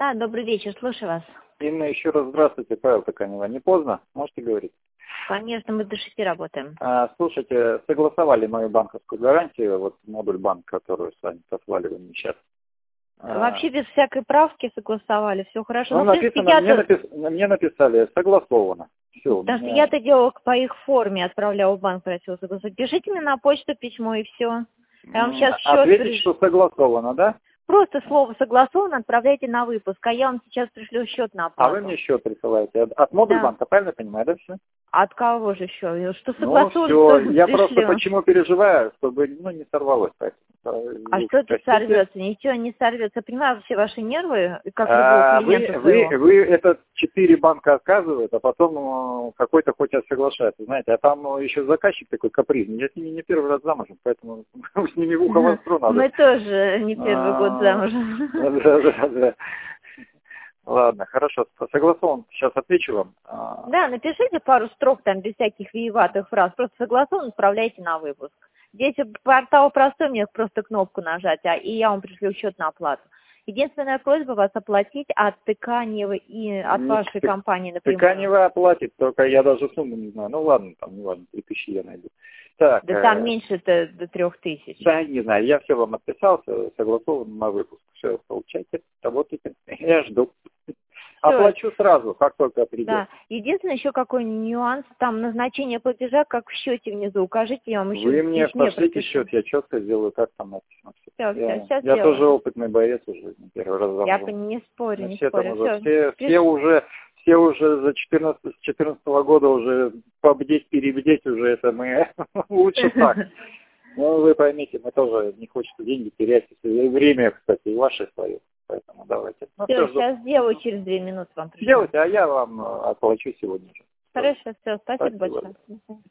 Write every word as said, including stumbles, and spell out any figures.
Да, добрый вечер, слушаю вас. Инна, еще раз здравствуйте, Павел Токанева. Не поздно? Можете говорить? Конечно, мы до шести работаем. А, слушайте, согласовали мою банковскую гарантию, вот модуль банк, которую с вами послали вы мне сейчас. Вообще без всякой правки согласовали, все хорошо. Ну, Но, в принципе, написано, мне, я-то... напис... мне написали, согласовано. Все, Потому что меня... я-то делала по их форме, отправляла в банк, просила согласовать. Пишите мне на почту письмо и все. Я вам сейчас счет... Ответить, приш... что согласовано, да? Просто слово согласовано отправляйте на выпуск, а я вам сейчас пришлю счет на оплату. А вы мне счет присылаете от, от модуль Да. банка, правильно я понимаю, да, все? От кого же еще? Что Ну, согласовано, все, что я пришлю. просто почему переживаю, чтобы, ну, не сорвалось. Поэтому, А вы что тут простите. сорвется? Ничего не сорвется. Я понимаю все ваши нервы, как любого А, клиента вы, своего. вы, вы это четыре банка отказывают, а потом ну, какой-то хочет соглашаться, знаете, а там ну, еще заказчик такой капризный. Я с ними не первый раз замужем, поэтому с ними в ухо востро надо. Мы тоже не первый год замужем. Да, да, да. Ладно, хорошо, согласован. Сейчас отвечу вам. Да, напишите пару строк там без всяких виеватых фраз. Просто согласован, отправляйте на выпуск. Здесь портал простой, мне просто кнопку нажать, а и я вам пришлю счет на оплату. Единственная просьба вас оплатить от Тыканева и от Нет, вашей ты, компании напрямую. Тыканева оплатит, только я даже сумму не знаю. Ну ладно, там не важно, три тысячи я найду. Так, Да э, там меньше-то до трех тысяч. да, не знаю, я все вам отписался, согласован на выпуск. Все, получайте, работайте. Я жду. Всё. Оплачу сразу, как только придет. Да. Единственное еще какой нюанс, там назначение платежа, как в счете внизу укажите, я вам еще Вы мне пошлите пропишу. счет, я четко сделаю, как там написано. Все, я все, сейчас я сделаю. тоже опытный боец уже, не первый раз Я замужем. не спорю, Мы не все там спорю. уже, Все, все, все уже, все уже за четырнадцатого, с четырнадцатого года уже побдеть, перебдеть уже, это мы лучше так. Ну, вы поймите, мы тоже не хочется деньги терять, и время, кстати, и ваше свое. Поэтому давайте. Ну, все, всё, сейчас сделаю, через две минуты вам пришлю. делайте, а я вам э, оплачу сегодня же. Хорошо, все, спасибо, Спасибо. большое.